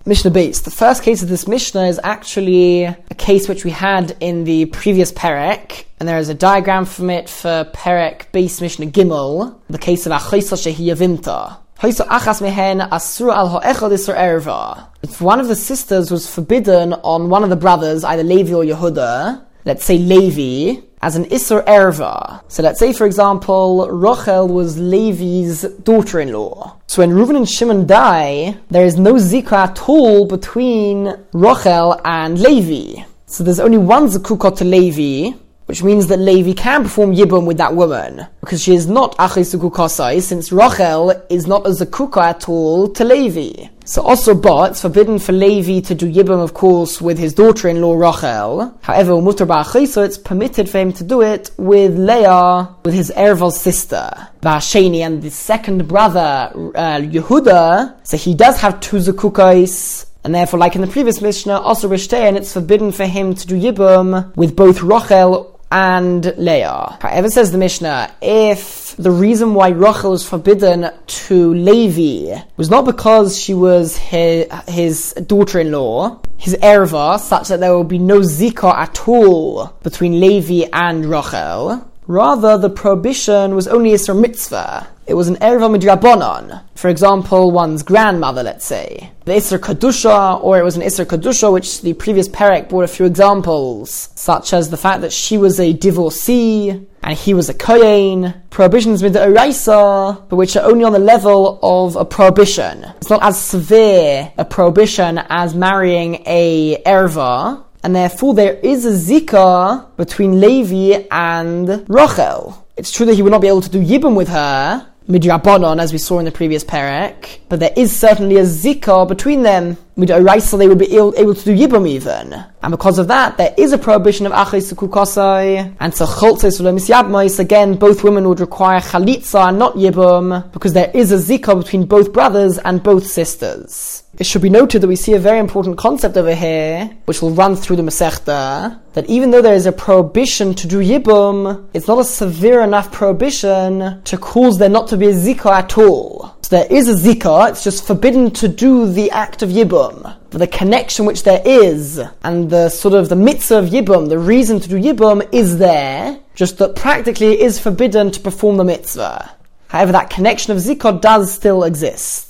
Mishnah Beis. The first case of this Mishnah is actually a case which we had in the previous Perek, and there is a diagram from it for Perek Beis Mishnah Gimel, the case of Achoisa Shehi Yavinta. If one of the sisters was forbidden on one of the brothers, either Levi or Yehuda, let's say Levi, as an Isser Erva. So let's say, for example, Rachel was Levi's daughter-in-law. So when Reuven and Shimon die, there is no zikah at all between Rachel and Levi. So there's only one zakukah to Levi, which means that Levi can perform Yibum with that woman, because she is not Achei Sukukasai, since Rachel is not a zakukah at all to Levi. So also, but it's forbidden for Levi to do Yibum, of course, with his daughter-in-law Rachel. However, Mutar Ba'achei, so it's permitted for him to do it with Leah, with his Erval's sister. Ba'asheni, and the second brother, Yehuda, so he does have two zakukais, and therefore, like in the previous Mishnah, also Rishtei, and it's forbidden for him to do Yibum with both Rachel and Leah. However, says the Mishnah, if the reason why Rachel was forbidden to Levi was not because she was his daughter-in-law, his erva, such that there will be no zikah at all between Levi and Rachel, rather the prohibition was only Isser Mitzvah. It was an erva midrabanan. For example, one's grandmother, let's say. The Isser Kedusha, or it was an Isser Kedusha, which the previous Perek brought a few examples, such as the fact that she was a divorcee, and he was a kohen. Prohibitions mid'oraisa, but which are only on the level of a prohibition. It's not as severe a prohibition as marrying a erva, and therefore there is a zikah between Levi and Rachel. It's true that he would not be able to do Yibum with her, midrabanan, as we saw in the previous Perek, but there is certainly a zikah between them. Midoraisa, they would be able to do Yibum even. And because of that, there is a prohibition of Achei Sukukasai, and so Choltzes V'lo Misyabmos, again, both women would require Chalitza and not Yibum, because there is a zikah between both brothers and both sisters. It should be noted that we see a very important concept over here, which will run through the Masechta, that even though there is a prohibition to do Yibum, it's not a severe enough prohibition to cause there not to be a zikah at all. So there is a zikah, it's just forbidden to do the act of Yibum. For the connection which there is, and the sort of the mitzvah of Yibum, the reason to do Yibum is there, just that practically it is forbidden to perform the mitzvah. However, that connection of zikah does still exist.